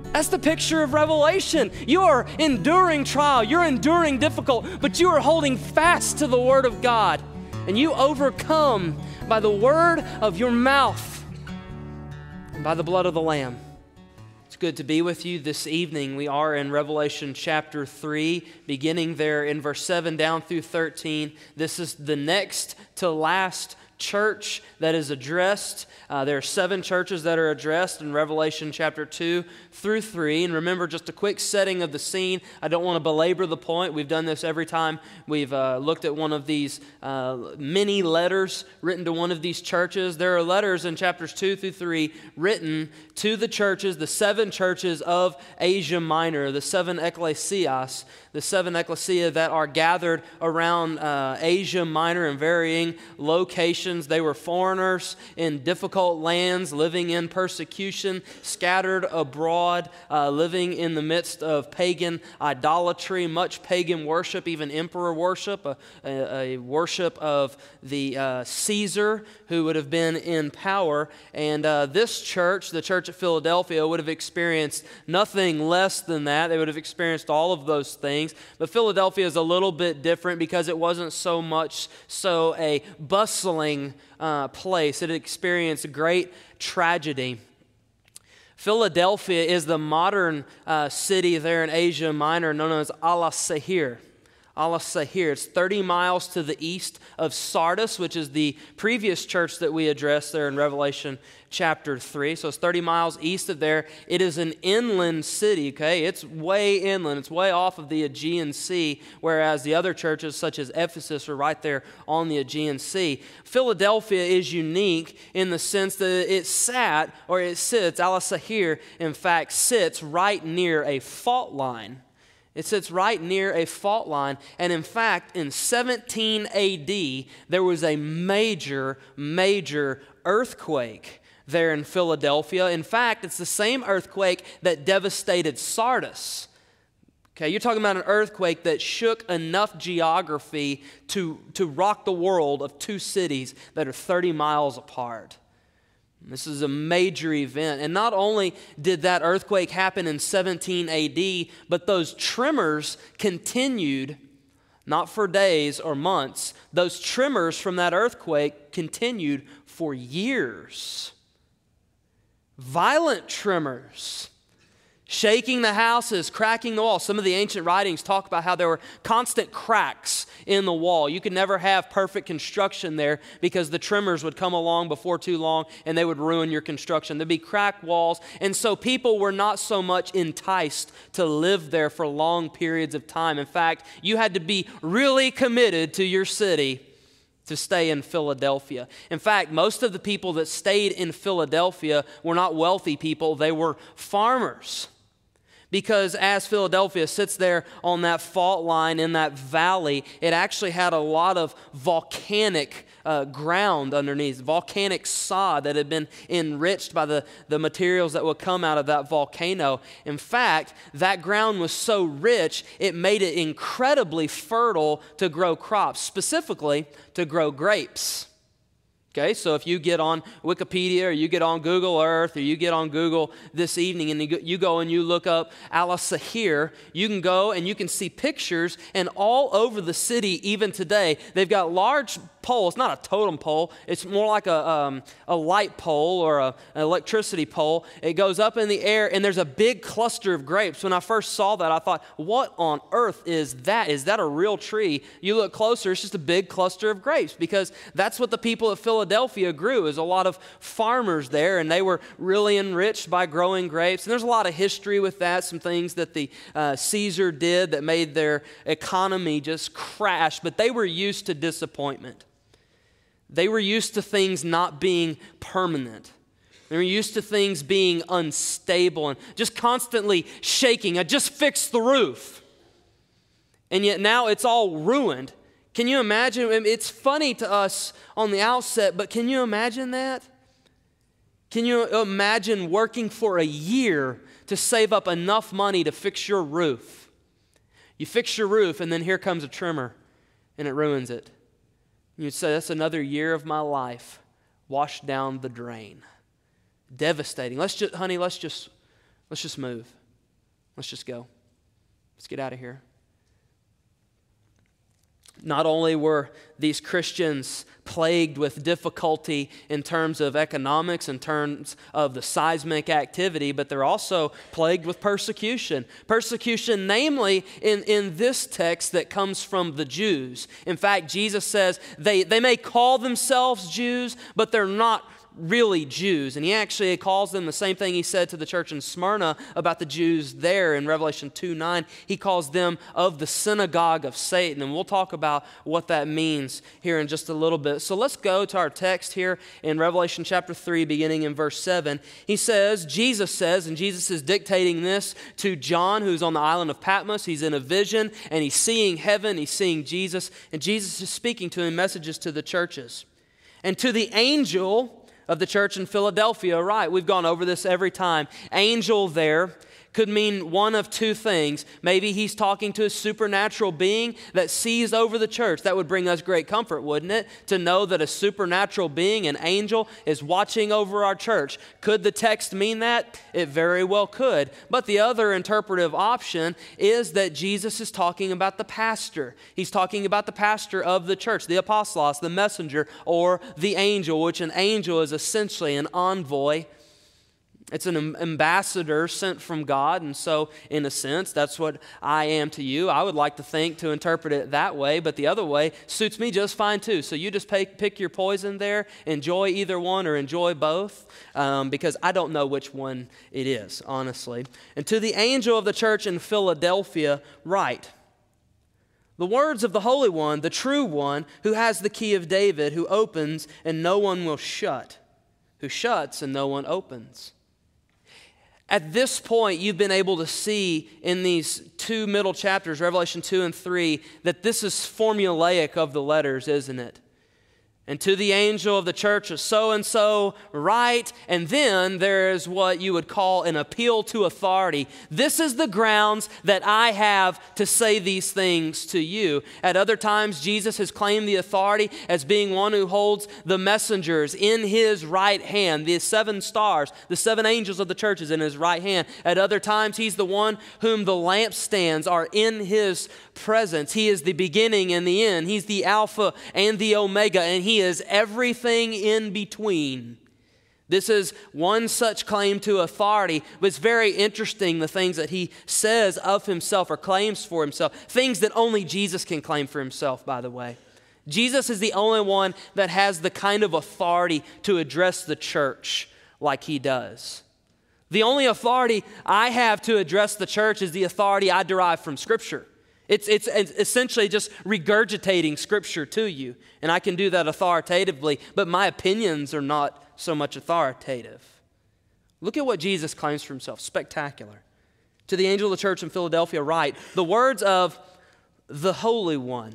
That's the picture of Revelation. You are enduring trial, you're enduring difficult, but you are holding fast to the Word of God. And you overcome by the word of your mouth and by the blood of the Lamb. It's good to be with you this evening. We are in Revelation chapter 3, beginning there in verse 7 down through 13. This is the next to last church that is addressed. There are 7 churches that are addressed in Revelation chapter 2 through 3. And remember, just a quick setting of the scene. I don't want to belabor the point. We've done this every time we've looked at one of these mini letters written to one of these churches. There are letters in chapters 2 through 3 written to the churches, the 7 churches of Asia Minor, the 7 ecclesias, the 7 ecclesia that are gathered around Asia Minor in varying locations. They were foreigners in difficult lands, living in persecution, scattered abroad, living in the midst of pagan idolatry, much pagan worship, even emperor worship, a worship of the Caesar who would have been in power. And this church, the church at Philadelphia, would have experienced nothing less than that. They would have experienced all of those things. But Philadelphia is a little bit different because it wasn't so much so a bustling place. It experienced great tragedy. Philadelphia is the modern city there in Asia Minor known as Al-Sahir. Al-Sahir. It's 30 miles to the east of Sardis, which is the previous church that we addressed there in Revelation chapter 3. So it's 30 miles east of there. It is an inland city, okay? It's way inland. It's way off of the Aegean Sea, whereas the other churches, such as Ephesus, are right there on the Aegean Sea. Philadelphia is unique in the sense that it sits, Al-Sahir, in fact, sits right near a fault line. It sits right near a fault line, and in fact, in 17 AD, there was a major earthquake there in Philadelphia. In fact, it's the same earthquake that devastated Sardis. Okay, you're talking about an earthquake that shook enough geography to rock the world of 2 cities that are 30 miles apart. This is a major event. And not only did that earthquake happen in 17 AD, but those tremors continued, not for days or months. Those tremors from that earthquake continued for years. Violent tremors. Shaking the houses, cracking the wall. Some of the ancient writings talk about how there were constant cracks in the wall. You could never have perfect construction there because the tremors would come along before too long and they would ruin your construction. There'd be cracked walls. And so people were not so much enticed to live there for long periods of time. In fact, you had to be really committed to your city to stay in Philadelphia. In fact, most of the people that stayed in Philadelphia were not wealthy people. They were farmers. Because as Philadelphia sits there on that fault line in that valley, it actually had a lot of volcanic ground underneath, volcanic sod that had been enriched by the materials that would come out of that volcano. In fact, that ground was so rich, it made it incredibly fertile to grow crops, specifically to grow grapes. Okay, so if you get on Wikipedia or you get on Google Earth or you get on Google this evening and you go and you look up Al-Sahir, you can go and you can see pictures, and all over the city even today, they've got large poles, not a totem pole, it's more like a light pole or an electricity pole. It goes up in the air and there's a big cluster of grapes. When I first saw that, I thought, what on earth is that? Is that a real tree? You look closer, it's just a big cluster of grapes, because that's what the people of Philadelphia grew, is a lot of farmers there, and they were really enriched by growing grapes. And there's a lot of history with that, some things that the Caesar did that made their economy just crash, but they were used to disappointment. They were used to things not being permanent. They were used to things being unstable and just constantly shaking. I just fixed the roof. And yet now it's all ruined. Can you imagine? It's funny to us on the outset, but can you imagine that? Can you imagine working for a year to save up enough money to fix your roof? You fix your roof, and then here comes a tremor, and it ruins it. You'd say, that's another year of my life washed down the drain. Devastating. Let's just move. Let's just go. Let's get out of here. Not only were these Christians plagued with difficulty in terms of economics, in terms of the seismic activity, but they're also plagued with persecution. Persecution, namely, in this text that comes from the Jews. In fact, Jesus says they may call themselves Jews, but they're not really Jews. And he actually calls them the same thing he said to the church in Smyrna about the Jews there in Revelation 2:9. He calls them of the synagogue of Satan. And we'll talk about what that means here in just a little bit. So let's go to our text here in Revelation chapter 3, beginning in verse 7. Jesus says, and Jesus is dictating this to John, who's on the island of Patmos. He's in a vision, and he's seeing heaven, he's seeing Jesus, and Jesus is speaking to him messages to the churches. And to the angel of the church in Philadelphia, right? We've gone over this every time. Angel there could mean one of two things. Maybe he's talking to a supernatural being that sees over the church. That would bring us great comfort, wouldn't it? To know that a supernatural being, an angel, is watching over our church. Could the text mean that? It very well could. But the other interpretive option is that Jesus is talking about the pastor. He's talking about the pastor of the church, the apostolos, the messenger, or the angel, which an angel is essentially an envoy. It's an ambassador sent from God, and so in a sense, that's what I am to you. I would like to think to interpret it that way, but the other way suits me just fine too. So you just pick your poison there, enjoy either one or enjoy both, because I don't know which one it is, honestly. And to the angel of the church in Philadelphia, write, the words of the Holy One, the true One, who has the key of David, who opens and no one will shut, who shuts and no one opens. At this point, you've been able to see in these two middle chapters, Revelation 2 and 3, that this is formulaic of the letters, isn't it? And to the angel of the church of so-and-so, write, and then there is what you would call an appeal to authority. This is the grounds that I have to say these things to you. At other times, Jesus has claimed the authority as being one who holds the messengers in his right hand, the 7 stars, the 7 angels of the churches in his right hand. At other times, he's the one whom the lampstands are in his presence. He is the beginning and the end. He's the Alpha and the Omega, and he is everything in between. This is one such claim to authority, but it's very interesting the things that he says of himself or claims for himself, things that only Jesus can claim for himself, by the way. Jesus is the only one that has the kind of authority to address the church like he does. The only authority I have to address the church is the authority I derive from Scripture. It's essentially just regurgitating Scripture to you. And I can do that authoritatively, but my opinions are not so much authoritative. Look at what Jesus claims for himself. Spectacular. To the angel of the church in Philadelphia, write, the words of the Holy One.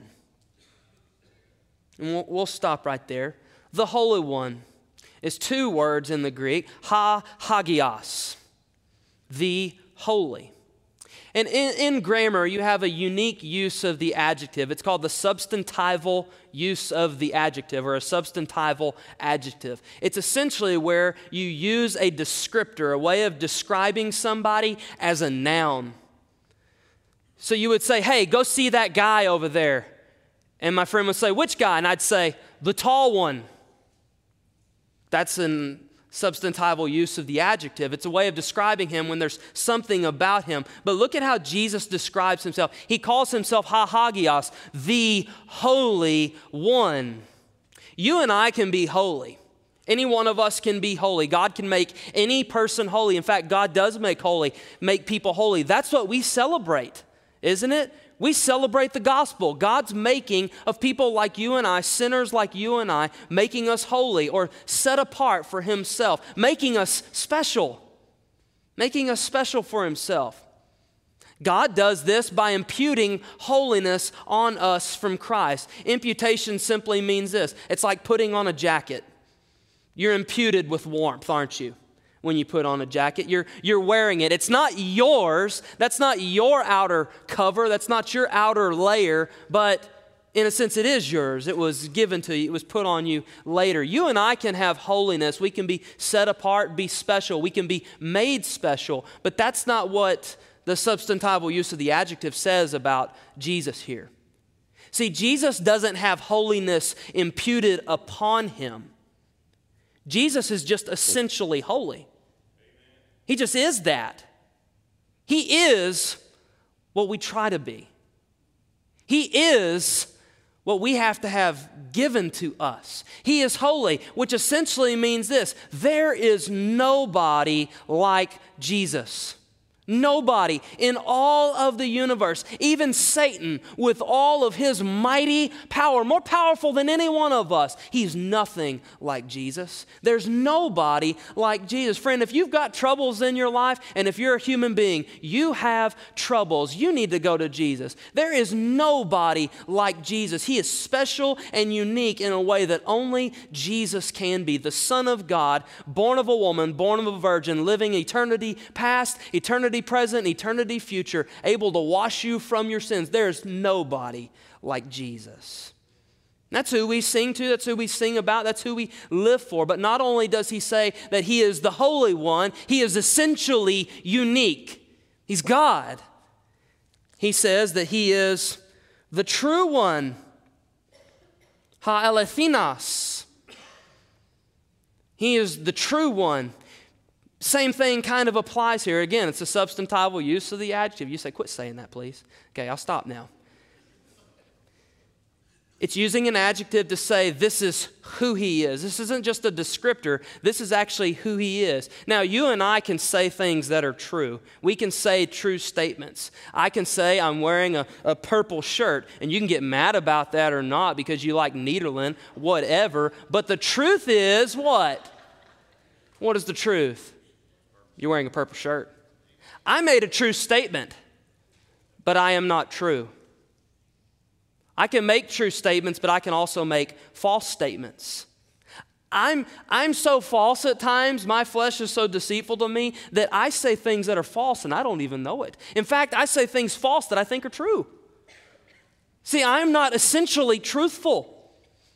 And we'll stop right there. The Holy One is 2 words in the Greek, hagios, the holy. And in grammar, you have a unique use of the adjective. It's called the substantival use of the adjective, or a substantival adjective. It's essentially where you use a descriptor, a way of describing somebody as a noun. So you would say, hey, go see that guy over there. And my friend would say, which guy? And I'd say, the tall one. That's an substantival use of the adjective. It's a way of describing him when there's something about him. But look at how Jesus describes himself. He calls himself hagios, the Holy One. You and I can be holy. Any one of us can be holy. God can make any person holy. In fact, God does make people holy. That's what we celebrate, isn't it? We celebrate the gospel. God's making of people like you and I, sinners like you and I, making us holy or set apart for himself, making us special for himself. God does this by imputing holiness on us from Christ. Imputation simply means this. It's like putting on a jacket. You're imputed with warmth, aren't you? When you put on a jacket, you're wearing it. It's not yours. That's not your outer cover. That's not your outer layer, but in a sense, it is yours. It was given to you. It was put on you later. You and I can have holiness. We can be set apart, be special. We can be made special, but that's not what the substantival use of the adjective says about Jesus here. See, Jesus doesn't have holiness imputed upon him. Jesus is just essentially holy. He just is that. He is what we try to be. He is what we have to have given to us. He is holy, which essentially means this: there is nobody like Jesus. Nobody in all of the universe, even Satan with all of his mighty power, more powerful than any one of us, he's nothing like Jesus. There's nobody like Jesus. Friend, if you've got troubles in your life, and if you're a human being, you have troubles, you need to go to Jesus. There is nobody like Jesus. He is special and unique in a way that only Jesus can be. The Son of God, born of a woman, born of a virgin, living eternity past, eternity present, eternity future, able to wash you from your sins. There's nobody like Jesus. That's who we sing to, that's who we sing about, that's who we live for. But not only does he say that he is the Holy One, he is essentially unique. He's God. He says that he is the true one, ha-elethinos. He is the true one. Same thing kind of applies here. Again, it's a substantival use of the adjective. You say, quit saying that, please. Okay, I'll stop now. It's using an adjective to say this is who he is. This isn't just a descriptor. This is actually who he is. Now, you and I can say things that are true. We can say true statements. I can say I'm wearing a purple shirt, and you can get mad about that or not because you like Nederland, whatever. But the truth is what? What is the truth? You're wearing a purple shirt. I made a true statement, but I am not true. I can make true statements, but I can also make false statements. I'm so false at times, my flesh is so deceitful to me that I say things that are false and I don't even know it. In fact, I say things false that I think are true. See, I'm not essentially truthful.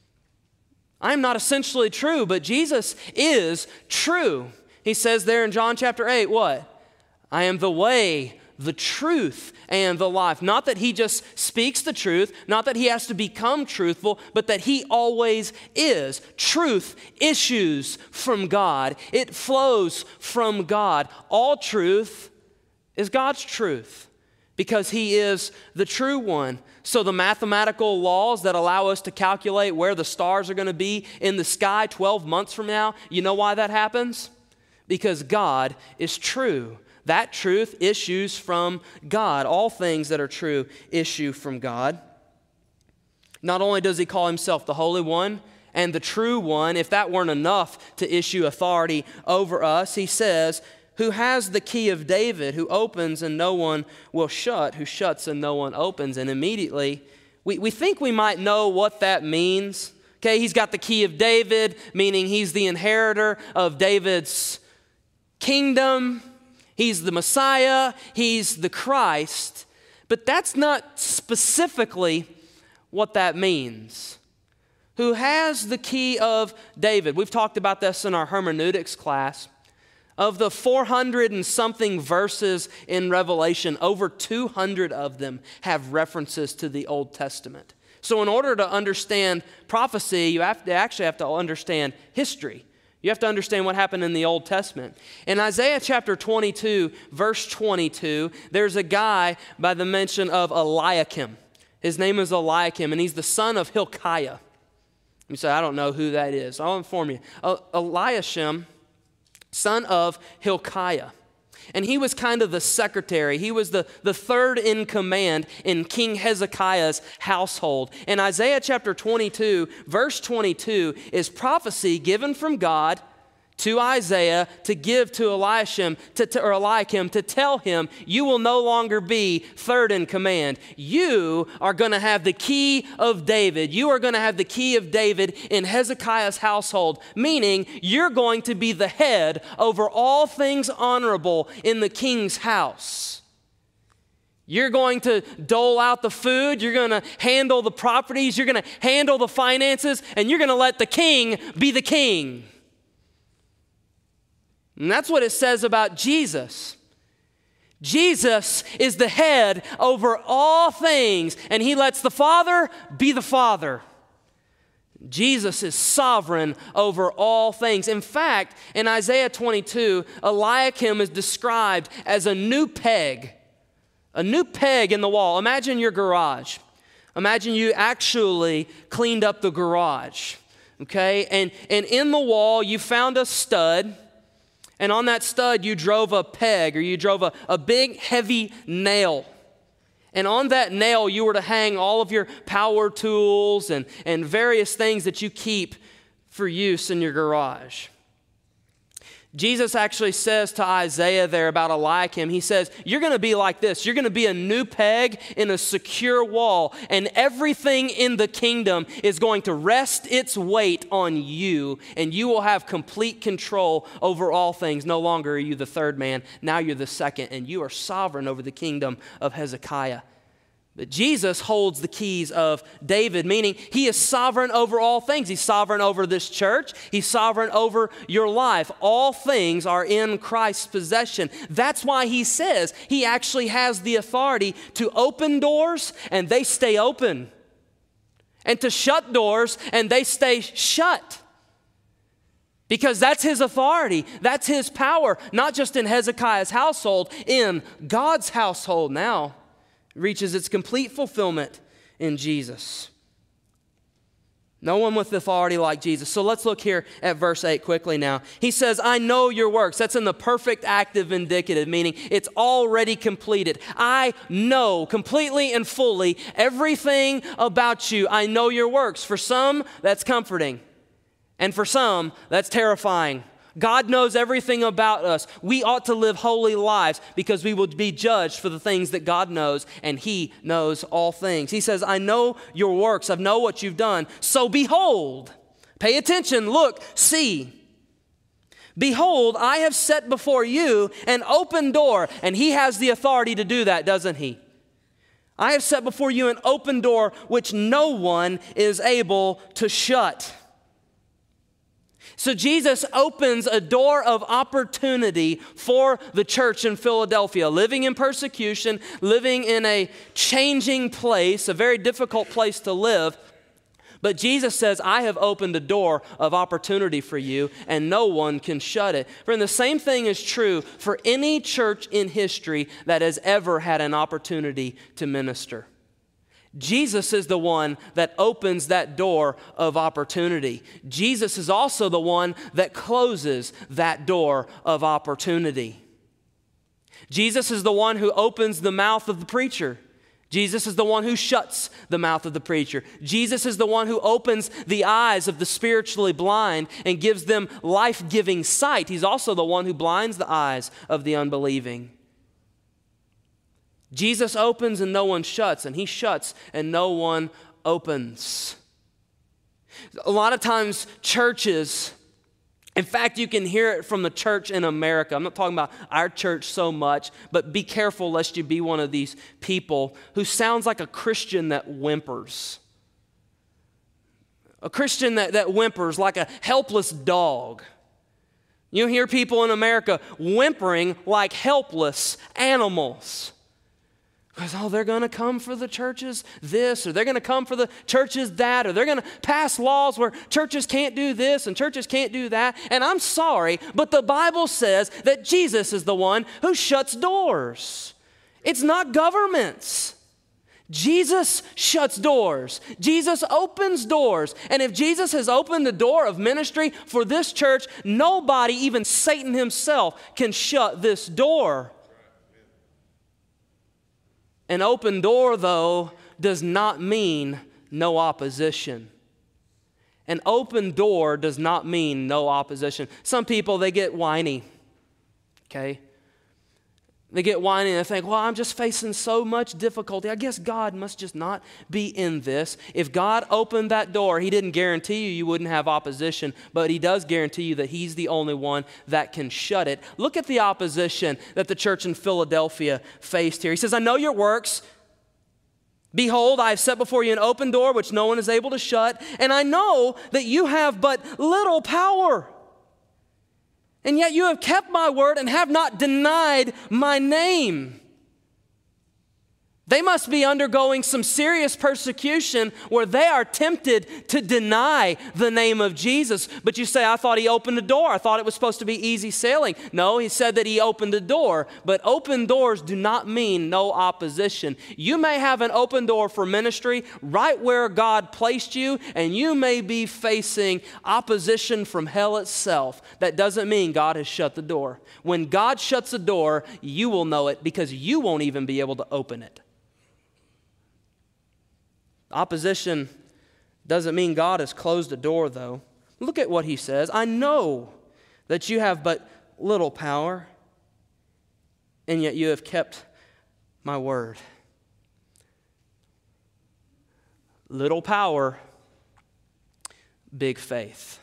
I'm not essentially true, but Jesus is true. He says there in John chapter 8, what? I am the way, the truth, and the life. Not that he just speaks the truth, not that he has to become truthful, but that he always is. Truth issues from God. It flows from God. All truth is God's truth because he is the true one. So the mathematical laws that allow us to calculate where the stars are going to be in the sky 12 months from now, you know why that happens? Because God is true. That truth issues from God. All things that are true issue from God. Not only does he call himself the Holy One and the True One, if that weren't enough to issue authority over us, he says, who has the key of David, who opens and no one will shut, who shuts and no one opens. And immediately, we think we might know what that means. Okay, he's got the key of David, meaning he's the inheritor of David's kingdom. He's the Messiah. He's the Christ. But that's not specifically what that means. Who has the key of David? We've talked about this in our hermeneutics class. Of the 400 and something verses in Revelation, over 200 of them have references to the Old Testament. So in order to understand prophecy, you actually have to understand history. You have to understand what happened in the Old Testament. In Isaiah chapter 22, verse 22, there's a guy by the mention of Eliakim. His name is Eliakim, and he's the son of Hilkiah. You say, I don't know who that is. I'll inform you. Eliashim, son of Hilkiah. And he was kind of the secretary. He was the third in command in King Hezekiah's household. And Isaiah chapter 22, verse 22 is prophecy given from God to Isaiah to give to Eliakim to tell him, you will no longer be third in command. You are going to have the key of David. You are going to have the key of David in Hezekiah's household, meaning you're going to be the head over all things honorable in the king's house. You're going to dole out the food, you're going to handle the properties, you're going to handle the finances, and you're going to let the king be the king. And that's what it says about Jesus. Jesus is the head over all things, and he lets the Father be the Father. Jesus is sovereign over all things. In fact, in Isaiah 22, Eliakim is described as a new peg in the wall. Imagine your garage. Imagine you actually cleaned up the garage, okay? And in the wall, you found a stud, and on that stud, you drove a peg, or you drove a big, heavy nail. And on that nail, you were to hang all of your power tools and various things that you keep for use in your garage. Jesus actually says to Isaiah there about Eliakim, he says, you're going to be like this. You're going to be a new peg in a secure wall, and everything in the kingdom is going to rest its weight on you, and you will have complete control over all things. No longer are you the third man. Now you're the second, and you are sovereign over the kingdom of Hezekiah. But Jesus holds the keys of David, meaning he is sovereign over all things. He's sovereign over this church. He's sovereign over your life. All things are in Christ's possession. That's why he says he actually has the authority to open doors and they stay open, and to shut doors and they stay shut. Because that's his authority. That's his power, not just in Hezekiah's household, in God's household now. Reaches its complete fulfillment in Jesus. No one with authority like Jesus. So let's look here at verse 8 quickly now. He says, I know your works. That's in the perfect active indicative, meaning it's already completed. I know completely and fully everything about you. I know your works. For some, that's comforting. And for some, that's terrifying. God knows everything about us. We ought to live holy lives because we will be judged for the things that God knows, and he knows all things. He says, I know your works. I know what you've done. So behold, pay attention, look, see. Behold, I have set before you an open door, and he has the authority to do that, doesn't he? I have set before you an open door which no one is able to shut. So Jesus opens a door of opportunity for the church in Philadelphia, living in persecution, living in a changing place, a very difficult place to live. But Jesus says, I have opened a door of opportunity for you, and no one can shut it. Friend, the same thing is true for any church in history that has ever had an opportunity to minister. Jesus is the one that opens that door of opportunity. Jesus is also the one that closes that door of opportunity. Jesus is the one who opens the mouth of the preacher. Jesus is the one who shuts the mouth of the preacher. Jesus is the one who opens the eyes of the spiritually blind and gives them life-giving sight. He's also the one who blinds the eyes of the unbelieving. Jesus opens and no one shuts, and he shuts and no one opens. A lot of times churches, in fact, you can hear it from the church in America. I'm not talking about our church so much, but be careful lest you be one of these people who sounds like a Christian that whimpers. A Christian that whimpers like a helpless dog. You hear people in America whimpering like helpless animals. Because, they're going to come for the churches this, or they're going to come for the churches that, or they're going to pass laws where churches can't do this and churches can't do that. And I'm sorry, but the Bible says that Jesus is the one who shuts doors. It's not governments. Jesus shuts doors. Jesus opens doors. And if Jesus has opened the door of ministry for this church, nobody, even Satan himself, can shut this door. An open door, though, does not mean no opposition. An open door does not mean no opposition. Some people, they get whiny, okay? They get whiny and they think, well, I'm just facing so much difficulty. I guess God must just not be in this. If God opened that door, he didn't guarantee you wouldn't have opposition, but he does guarantee you that he's the only one that can shut it. Look at the opposition that the church in Philadelphia faced here. He says, I know your works. Behold, I have set before you an open door which no one is able to shut, and I know that you have but little power. And yet you have kept my word and have not denied my name. They must be undergoing some serious persecution where they are tempted to deny the name of Jesus. But you say, I thought he opened the door. I thought it was supposed to be easy sailing. No, he said that he opened the door. But open doors do not mean no opposition. You may have an open door for ministry right where God placed you, and you may be facing opposition from hell itself. That doesn't mean God has shut the door. When God shuts a door, you will know it because you won't even be able to open it. Opposition doesn't mean God has closed the door, though. Look at what he says. I know that you have but little power, and yet you have kept my word. Little power, big faith.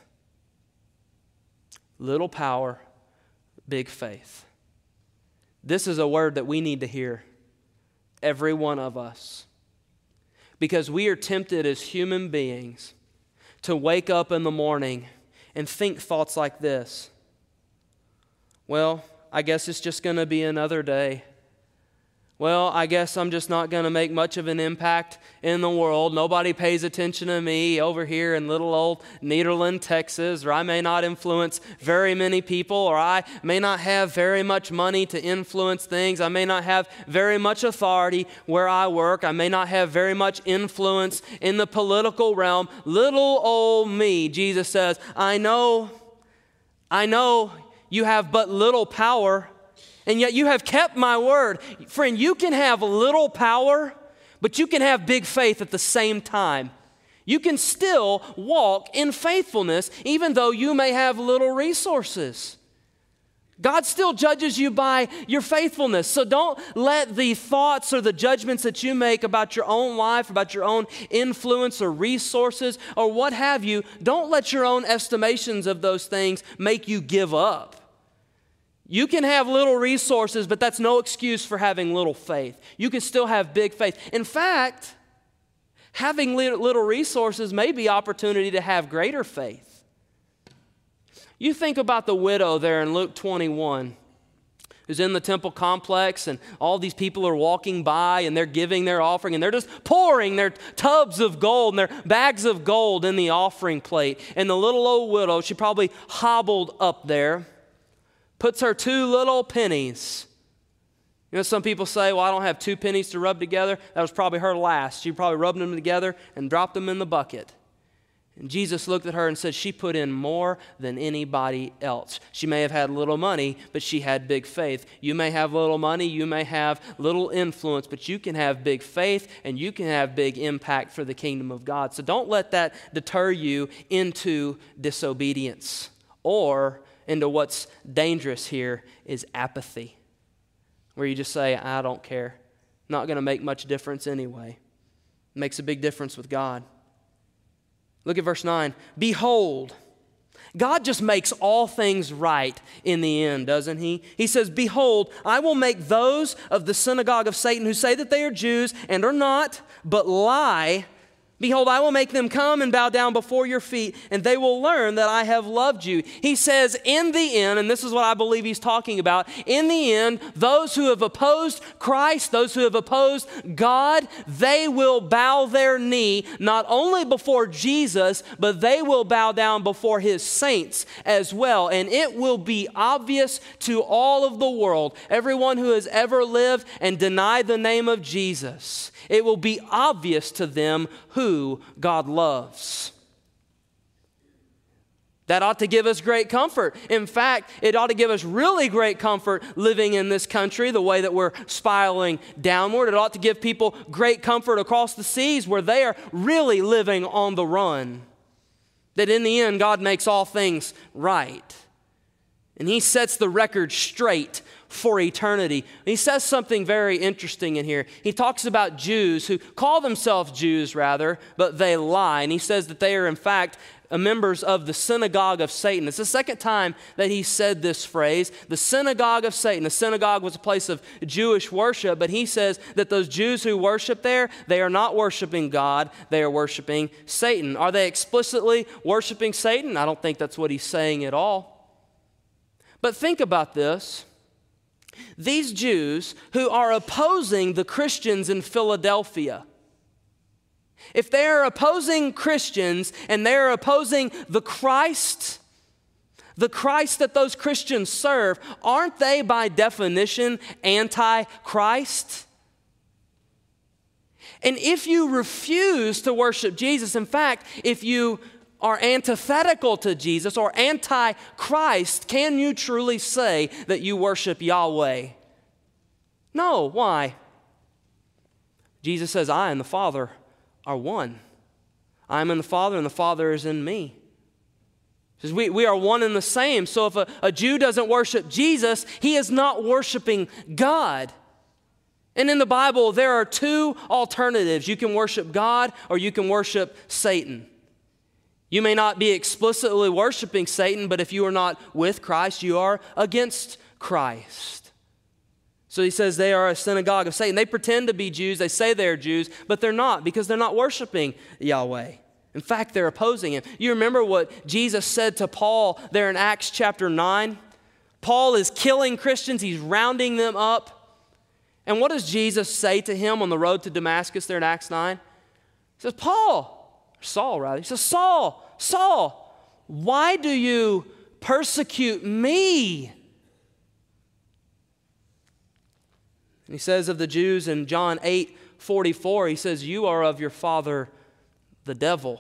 Little power, big faith. This is a word that we need to hear, every one of us. Because we are tempted as human beings to wake up in the morning and think thoughts like this. Well, I guess it's just going to be another day. Well, I guess I'm just not going to make much of an impact in the world. Nobody pays attention to me over here in little old Nederland, Texas, or I may not influence very many people, or I may not have very much money to influence things. I may not have very much authority where I work. I may not have very much influence in the political realm. Little old me, Jesus says, I know you have but little power, and yet you have kept my word. Friend, you can have little power, but you can have big faith at the same time. You can still walk in faithfulness even though you may have little resources. God still judges you by your faithfulness. So don't let the thoughts or the judgments that you make about your own life, about your own influence or resources or what have you, don't let your own estimations of those things make you give up. You can have little resources, but that's no excuse for having little faith. You can still have big faith. In fact, having little resources may be opportunity to have greater faith. You think about the widow there in Luke 21, who's in the temple complex, and all these people are walking by, and they're giving their offering, and they're just pouring their tubs of gold and their bags of gold in the offering plate. And the little old widow, she probably hobbled up there, puts her 2 little pennies. You know, some people say, well, I don't have 2 pennies to rub together. That was probably her last. She probably rubbed them together and dropped them in the bucket. And Jesus looked at her and said, she put in more than anybody else. She may have had little money, but she had big faith. You may have little money, you may have little influence, but you can have big faith and you can have big impact for the kingdom of God. So don't let that deter you into disobedience or into what's dangerous here is apathy, where you just say, I don't care. Not going to make much difference anyway. It makes a big difference with God. Look at verse 9. Behold, God just makes all things right in the end, doesn't he? He says, behold, I will make those of the synagogue of Satan who say that they are Jews and are not, but lie. Behold, I will make them come and bow down before your feet, and they will learn that I have loved you. He says, in the end, and this is what I believe he's talking about, in the end, those who have opposed Christ, those who have opposed God, they will bow their knee, not only before Jesus, but they will bow down before his saints as well. And it will be obvious to all of the world, everyone who has ever lived and denied the name of Jesus, it will be obvious to them who God loves. That ought to give us great comfort. In fact, it ought to give us really great comfort living in this country the way that we're spiraling downward. It ought to give people great comfort across the seas where they are really living on the run. That in the end, God makes all things right. And he sets the record straight for eternity. He says something very interesting in here. He talks about Jews who call themselves Jews, rather, but they lie. And he says that they are, in fact, members of the synagogue of Satan. It's the second time that he said this phrase, the synagogue of Satan. The synagogue was a place of Jewish worship, but he says that those Jews who worship there, they are not worshiping God, they are worshiping Satan. Are they explicitly worshiping Satan? I don't think that's what he's saying at all. But think about this. These Jews who are opposing the Christians in Philadelphia, if they are opposing Christians and they are opposing the Christ that those Christians serve, aren't they by definition anti-Christ? And if you refuse to worship Jesus, in fact, if you are antithetical to Jesus or anti-Christ, can you truly say that you worship Yahweh? No. Why? Jesus says, I and the Father are one. I am in the Father and the Father is in me. He says, we are one and the same. So if a Jew doesn't worship Jesus, he is not worshiping God. And in the Bible, there are two alternatives. You can worship God or you can worship Satan. You may not be explicitly worshiping Satan, but if you are not with Christ, you are against Christ. So he says they are a synagogue of Satan. They pretend to be Jews. They say they're Jews, but they're not because they're not worshiping Yahweh. In fact, they're opposing him. You remember what Jesus said to Paul there in Acts chapter 9? Paul is killing Christians. He's rounding them up. And what does Jesus say to him on the road to Damascus there in Acts 9? He says, Saul, he says, Saul, why do you persecute me? And he says of the Jews in John 8:44, he says, you are of your father, the devil.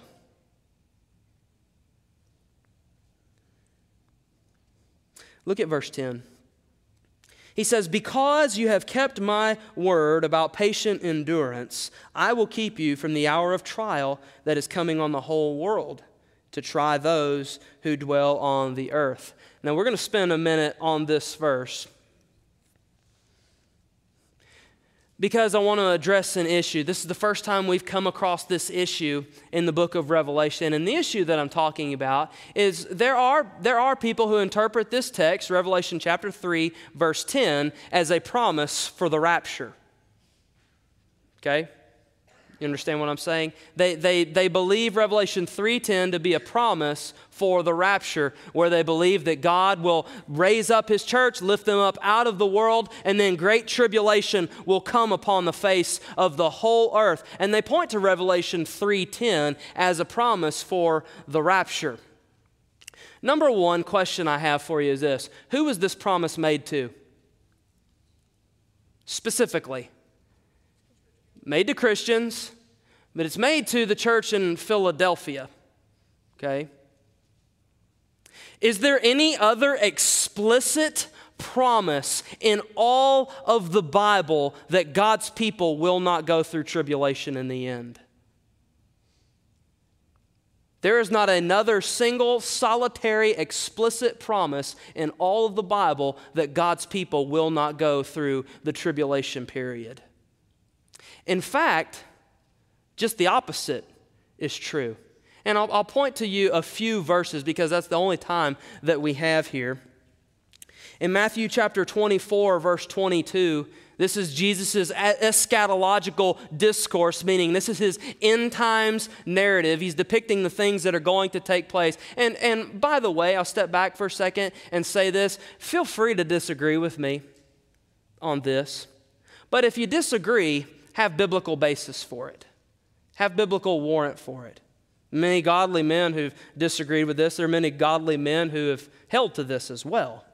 Look at verse 10. He says, because you have kept my word about patient endurance, I will keep you from the hour of trial that is coming on the whole world to try those who dwell on the earth. Now we're going to spend a minute on this verse because I want to address an issue. This is the first time we've come across this issue in the book of Revelation. And the issue that I'm talking about is there are people who interpret this text, Revelation chapter 3, verse 10, as a promise for the rapture. Okay? You understand what I'm saying? They believe Revelation 3:10 to be a promise for the rapture, where they believe that God will raise up his church, lift them up out of the world, and then great tribulation will come upon the face of the whole earth. And they point to Revelation 3:10 as a promise for the rapture. Number one question I have for you is this: who was this promise made to? Specifically. Made to Christians, but it's made to the church in Philadelphia, okay? Is there any other explicit promise in all of the Bible that God's people will not go through tribulation in the end? There is not another single, solitary, explicit promise in all of the Bible that God's people will not go through the tribulation period. In fact, just the opposite is true. And I'll point to you a few verses because that's the only time that we have here. In Matthew chapter 24, verse 22, this is Jesus' eschatological discourse, meaning this is his end times narrative. He's depicting the things that are going to take place. And by the way, I'll step back for a second and say this. Feel free to disagree with me on this. But if you disagree, have biblical basis for it. Have biblical warrant for it. Many godly men who've disagreed with this. There are many godly men who have held to this as well.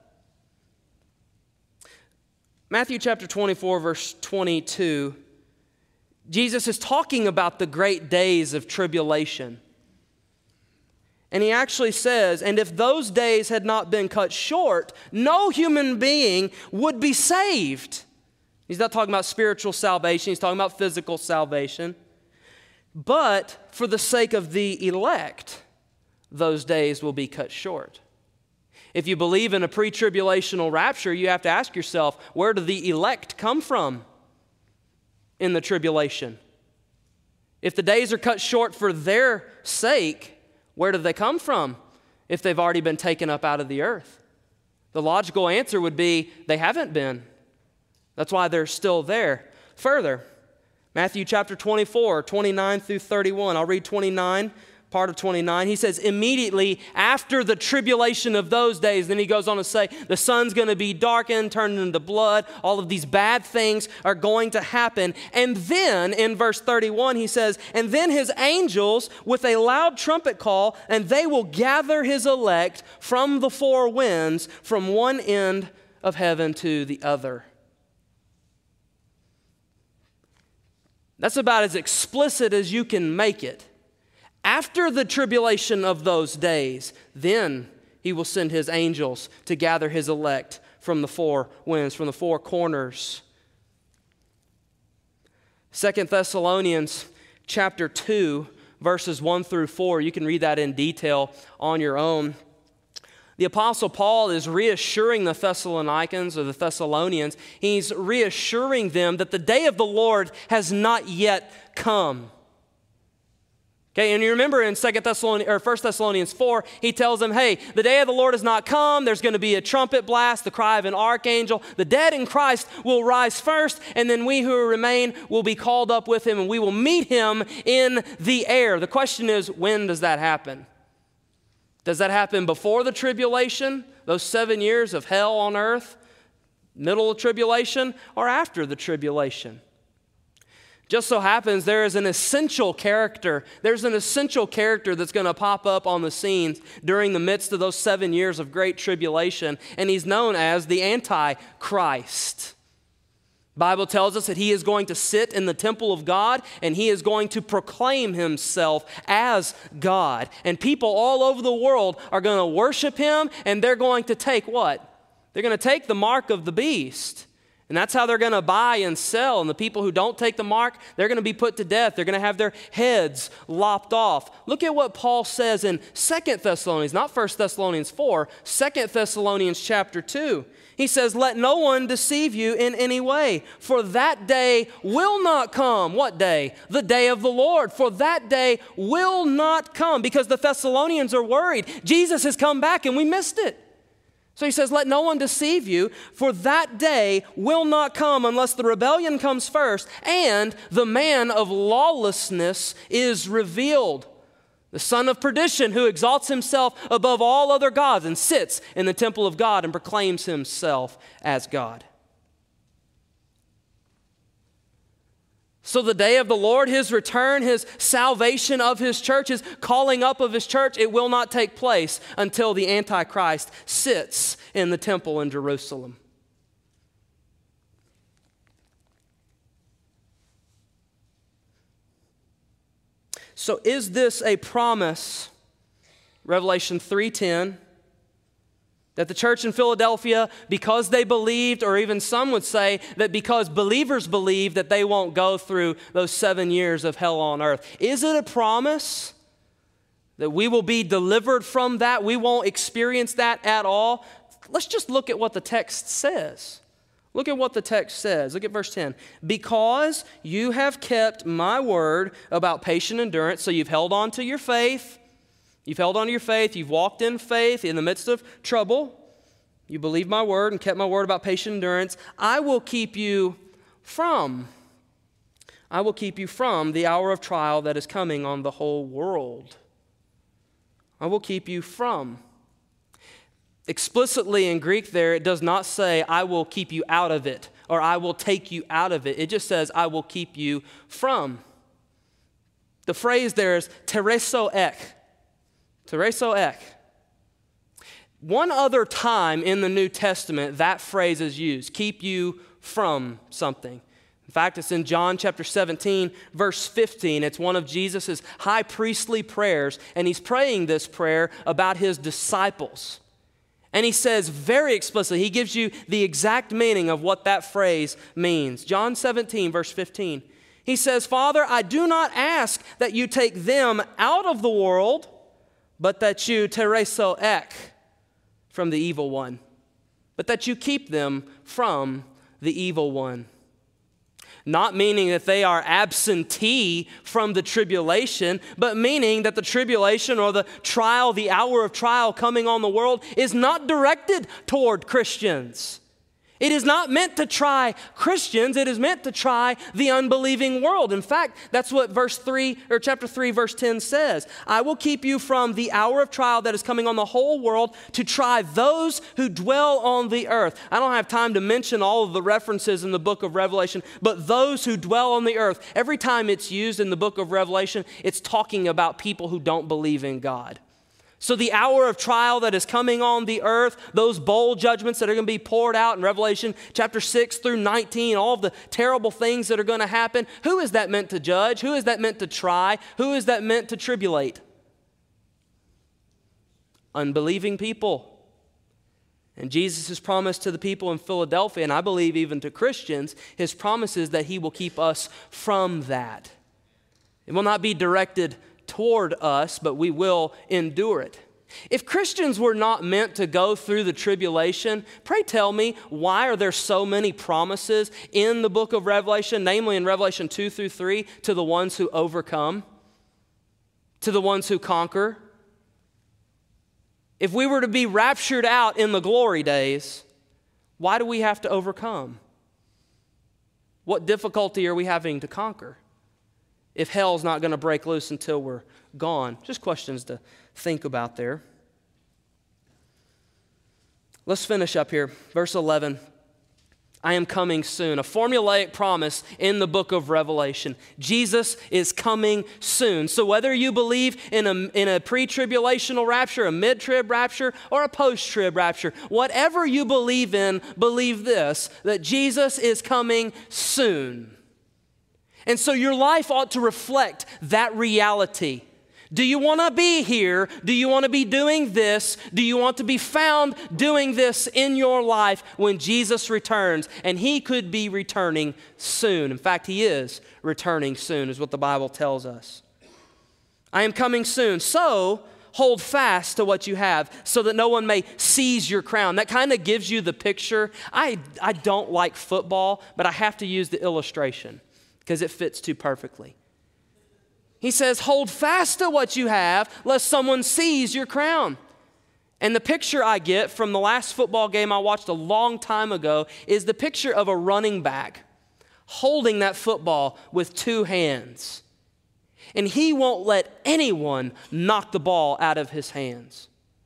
Matthew chapter 24, verse 22, Jesus is talking about the great days of tribulation. And he actually says, and if those days had not been cut short, no human being would be saved. He's not talking about spiritual salvation. He's talking about physical salvation. But for the sake of the elect, those days will be cut short. If you believe in a pre-tribulational rapture, you have to ask yourself, where do the elect come from in the tribulation? If the days are cut short for their sake, where do they come from if they've already been taken up out of the earth? The logical answer would be they haven't been. That's why they're still there. Further, Matthew chapter 24, 29 through 31. I'll read 29, part of 29, he says, immediately after the tribulation of those days, then he goes on to say, the sun's going to be darkened, turned into blood. All of these bad things are going to happen. And then in verse 31, he says, and then his angels with a loud trumpet call, and they will gather his elect from the four winds, from one end of heaven to the other. That's about as explicit as you can make it. After the tribulation of those days, then he will send his angels to gather his elect from the four winds, from the four corners. 2 Thessalonians chapter 2, verses 1 through 4. You can read that in detail on your own. The Apostle Paul is reassuring the Thessalonians, or the Thessalonians, he's reassuring them that the day of the Lord has not yet come. Okay, and you remember in 1 Thessalonians 4, he tells them, hey, the day of the Lord has not come. There's going to be a trumpet blast, the cry of an archangel. The dead in Christ will rise first, and then we who remain will be called up with him, and we will meet him in the air. The question is, when does that happen? Does that happen before the tribulation, those 7 years of hell on earth, middle of tribulation, or after the tribulation? Just so happens there is an essential character. There's an essential character that's going to pop up on the scene during the midst of those 7 years of great tribulation, and he's known as the Antichrist. The Bible tells us that he is going to sit in the temple of God, and he is going to proclaim himself as God. And people all over the world are going to worship him, and they're going to take what? They're going to take the mark of the beast. And that's how they're going to buy and sell. And the people who don't take the mark, they're going to be put to death. They're going to have their heads lopped off. Look at what Paul says in 2 Thessalonians, not 1 Thessalonians 4, 2 Thessalonians chapter 2. He says, let no one deceive you in any way, for that day will not come. What day? The day of the Lord. For that day will not come, because the Thessalonians are worried. Jesus has come back and we missed it. So he says, let no one deceive you, for that day will not come unless the rebellion comes first and the man of lawlessness is revealed, the son of perdition, who exalts himself above all other gods and sits in the temple of God and proclaims himself as God. So the day of the Lord, his return, his salvation of his church, his calling up of his church, it will not take place until the Antichrist sits in the temple in Jerusalem. So is this a promise, Revelation 3:10, that the church in Philadelphia, because they believed, or even some would say that because believers believe, that they won't go through those 7 years of hell on earth? Is it a promise that we will be delivered from that? We won't experience that at all? Let's just look at what the text says. Look at what the text says. Look at verse 10. Because you have kept my word about patient endurance, so you've held on to your faith. You've held on to your faith. You've walked in faith in the midst of trouble. You believed my word and kept my word about patient endurance. I will keep you from the hour of trial that is coming on the whole world. I will keep you from. Explicitly in Greek there, it does not say, I will keep you out of it, or I will take you out of it. It just says, I will keep you from. The phrase there is tereso ek. Tereso ek. One other time in the New Testament that phrase is used, keep you from something. In fact, it's in John chapter 17, verse 15. It's one of Jesus' high priestly prayers, and he's praying this prayer about his disciples. And he says very explicitly, he gives you the exact meaning of what that phrase means. John 17, verse 15. He says, Father, I do not ask that you take them out of the world, but that you tereso ek from the evil one, but that you keep them from the evil one. Not meaning that they are absentee from the tribulation, but meaning that the tribulation or the trial, the hour of trial coming on the world is not directed toward Christians. It is not meant to try Christians. It is meant to try the unbelieving world. In fact, that's what chapter 3, verse 10 says. I will keep you from the hour of trial that is coming on the whole world to try those who dwell on the earth. I don't have time to mention all of the references in the book of Revelation, but those who dwell on the earth, every time it's used in the book of Revelation, it's talking about people who don't believe in God. So the hour of trial that is coming on the earth, those bowl judgments that are going to be poured out in Revelation chapter 6 through 19, all of the terrible things that are going to happen, who is that meant to judge? Who is that meant to try? Who is that meant to tribulate? Unbelieving people. And Jesus' promise to the people in Philadelphia, and I believe even to Christians, his promise is that he will keep us from that. It will not be directed toward us, but we will endure it. If Christians were not meant to go through the tribulation, pray tell me, why are there so many promises in the book of Revelation, namely in Revelation 2 through 3, to the ones who overcome, to the ones who conquer? If we were to be raptured out in the glory days, why do we have to overcome? What difficulty are we having to conquer if hell's not going to break loose until we're gone? Just questions to think about there. Let's finish up here. Verse 11. I am coming soon. A formulaic promise in the book of Revelation. Jesus is coming soon. So whether you believe in a pre-tribulational rapture, a mid-trib rapture, or a post-trib rapture, whatever you believe in, believe this, that Jesus is coming soon. And so your life ought to reflect that reality. Do you want to be here? Do you want to be doing this? Do you want to be found doing this in your life when Jesus returns? And he could be returning soon. In fact, he is returning soon, is what the Bible tells us. I am coming soon. So hold fast to what you have so that no one may seize your crown. That kind of gives you the picture. I don't like football, but I have to use the illustration because it fits too perfectly. He says, hold fast to what you have, lest someone seize your crown. And the picture I get from the last football game I watched a long time ago is the picture of a running back holding that football with two hands. And he won't let anyone knock the ball out of his hands.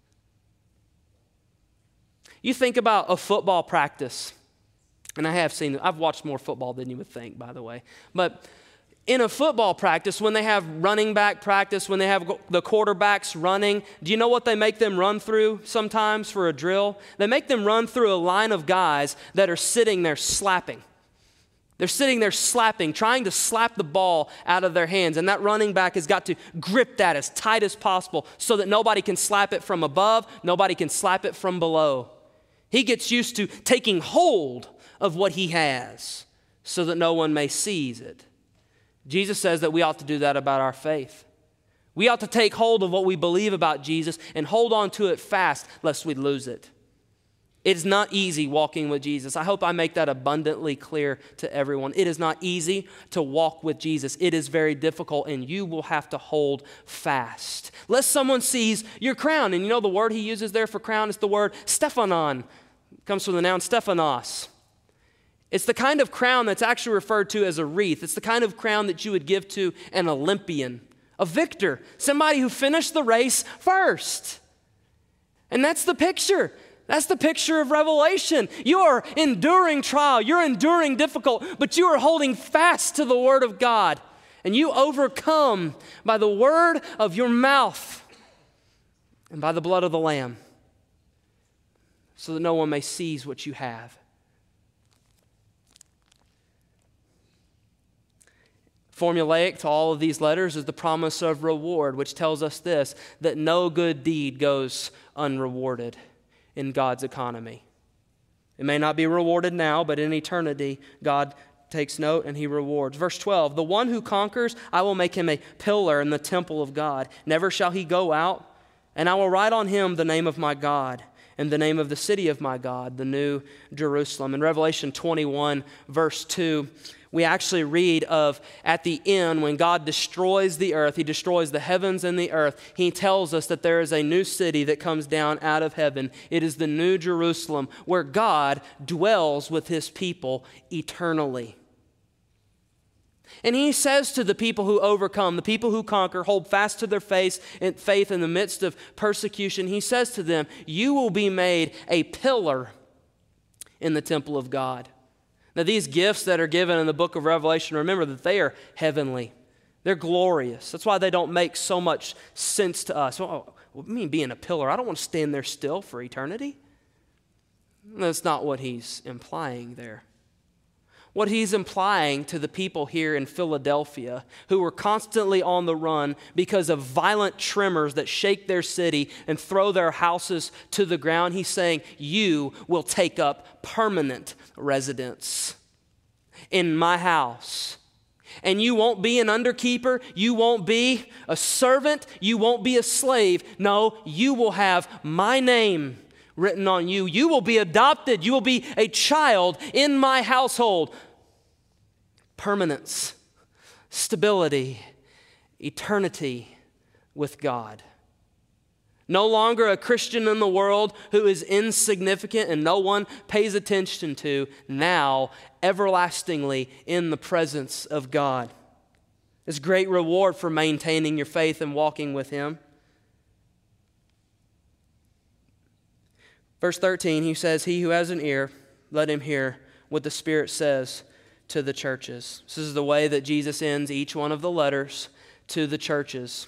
You think about a football practice, and I've watched more football than you would think, by the way, but in a football practice, when they have running back practice, when they have the quarterbacks running, do you know what they make them run through sometimes for a drill? They make them run through a line of guys that are sitting there slapping. They're sitting there slapping, trying to slap the ball out of their hands. And that running back has got to grip that as tight as possible so that nobody can slap it from above, nobody can slap it from below. He gets used to taking hold of what he has so that no one may seize it. Jesus says that we ought to do that about our faith. We ought to take hold of what we believe about Jesus and hold on to it fast lest we lose it. It's not easy walking with Jesus. I hope I make that abundantly clear to everyone. It is not easy to walk with Jesus. It is very difficult, and you will have to hold fast. Lest someone seize your crown. And you know the word he uses there for crown is the word Stephanon. It comes from the noun Stephanos. It's the kind of crown that's actually referred to as a wreath. It's the kind of crown that you would give to an Olympian, a victor, somebody who finished the race first. And that's the picture. That's the picture of Revelation. You are enduring trial. You're enduring difficult, but you are holding fast to the word of God. And you overcome by the word of your mouth and by the blood of the Lamb so that no one may seize what you have. Formulaic to all of these letters is the promise of reward, which tells us this, that no good deed goes unrewarded in God's economy. It may not be rewarded now, but in eternity, God takes note and he rewards. Verse 12, the one who conquers, I will make him a pillar in the temple of God. Never shall he go out, and I will write on him the name of my God and the name of the city of my God, the New Jerusalem. In Revelation 21, verse 2, we actually read of at the end when God destroys the earth, he destroys the heavens and the earth, he tells us that there is a new city that comes down out of heaven. It is the New Jerusalem where God dwells with his people eternally. And he says to the people who overcome, the people who conquer, hold fast to their faith in the midst of persecution, he says to them, you will be made a pillar in the temple of God. Now these gifts that are given in the book of Revelation, remember that they are heavenly. They're glorious. That's why they don't make so much sense to us. Well, what do you mean being a pillar? I don't want to stand there still for eternity. That's not what he's implying there. What he's implying to the people here in Philadelphia who were constantly on the run because of violent tremors that shake their city and throw their houses to the ground, he's saying, you will take up permanent residence in my house. And you won't be an underkeeper, you won't be a servant, you won't be a slave. No, you will have my name written on you. You will be adopted. You will be a child in my household. Permanence, stability, eternity with God. No longer a Christian in the world who is insignificant and no one pays attention to. Now, everlastingly in the presence of God. There's great reward for maintaining your faith and walking with him. Verse 13, he says, he who has an ear, let him hear what the Spirit says to the churches. This is the way that Jesus ends each one of the letters to the churches.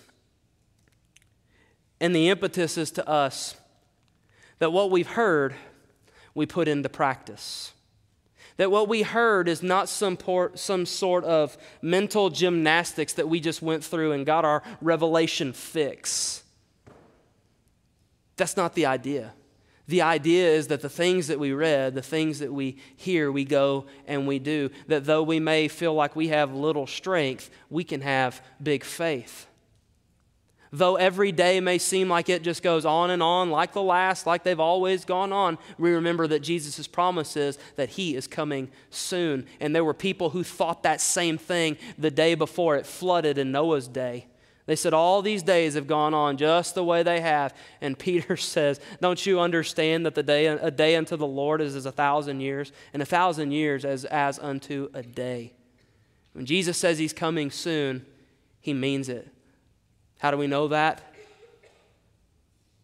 And the impetus is to us that what we've heard, we put into practice. That what we heard is not some sort of mental gymnastics that we just went through and got our revelation fix. That's not the idea. The idea is that the things that we read, the things that we hear, we go and we do. That though we may feel like we have little strength, we can have big faith. Though every day may seem like it just goes on and on, like the last, like they've always gone on, we remember that Jesus' promise is that he is coming soon. And there were people who thought that same thing the day before it flooded in Noah's day. They said all these days have gone on just the way they have. And Peter says, don't you understand that a day unto the Lord is as 1,000 years, and 1,000 years as unto a day? When Jesus says he's coming soon, he means it. How do we know that?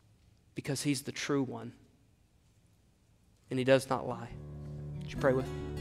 Because he's the true one. And he does not lie. Would you pray with me?